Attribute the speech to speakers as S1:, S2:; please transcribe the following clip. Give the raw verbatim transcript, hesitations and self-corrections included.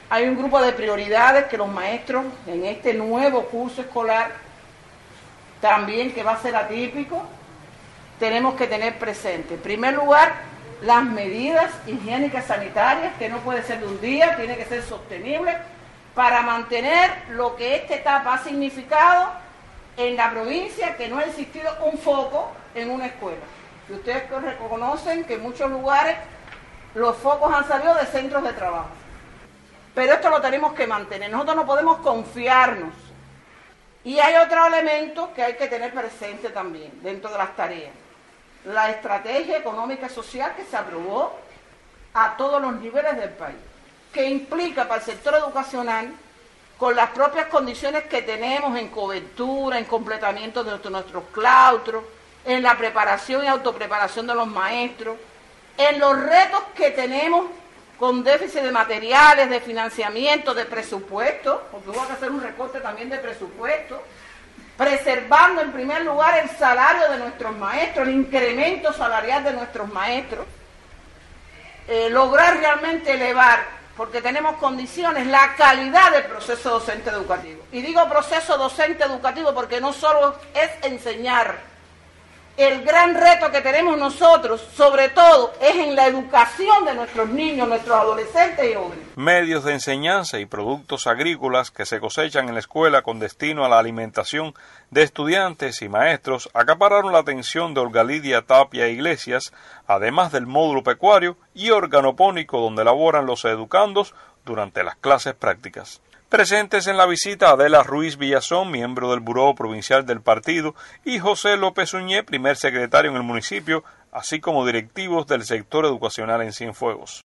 S1: Hay un grupo de prioridades que los maestros en este nuevo curso escolar, también que va a ser atípico, tenemos que tener presente. En primer lugar, las medidas higiénicas sanitarias, que no puede ser de un día, tiene que ser sostenible, para mantener lo que esta etapa ha significado en la provincia, que no ha existido un foco en una escuela. Y ustedes reconocen que en muchos lugares los focos han salido de centros de trabajo. Pero esto lo tenemos que mantener, nosotros no podemos confiarnos. Y hay otro elemento que hay que tener presente también dentro de las tareas. La estrategia económica y social que se aprobó a todos los niveles del país, que implica para el sector educacional, con las propias condiciones que tenemos en cobertura, en completamiento de nuestros, nuestros claustros, en la preparación y autopreparación de los maestros, en los retos que tenemos con déficit de materiales, de financiamiento, de presupuesto, porque hubo que hacer un recorte también de presupuesto, preservando en primer lugar el salario de nuestros maestros, el incremento salarial de nuestros maestros, eh, lograr realmente elevar, porque tenemos condiciones, la calidad del proceso docente educativo. Y digo proceso docente educativo porque no solo es enseñar. El gran reto que tenemos nosotros, sobre todo, es en la educación de nuestros niños, nuestros adolescentes y jóvenes.
S2: Medios de enseñanza y productos agrícolas que se cosechan en la escuela con destino a la alimentación de estudiantes y maestros acapararon la atención de Olga Lidia Tapia Iglesias, además del módulo pecuario y organopónico donde laboran los educandos durante las clases prácticas. Presentes en la visita Adela Ruiz Villazón, miembro del Buró Provincial del Partido, y José López Uñé, primer secretario en el municipio, así como directivos del sector educacional en Cienfuegos.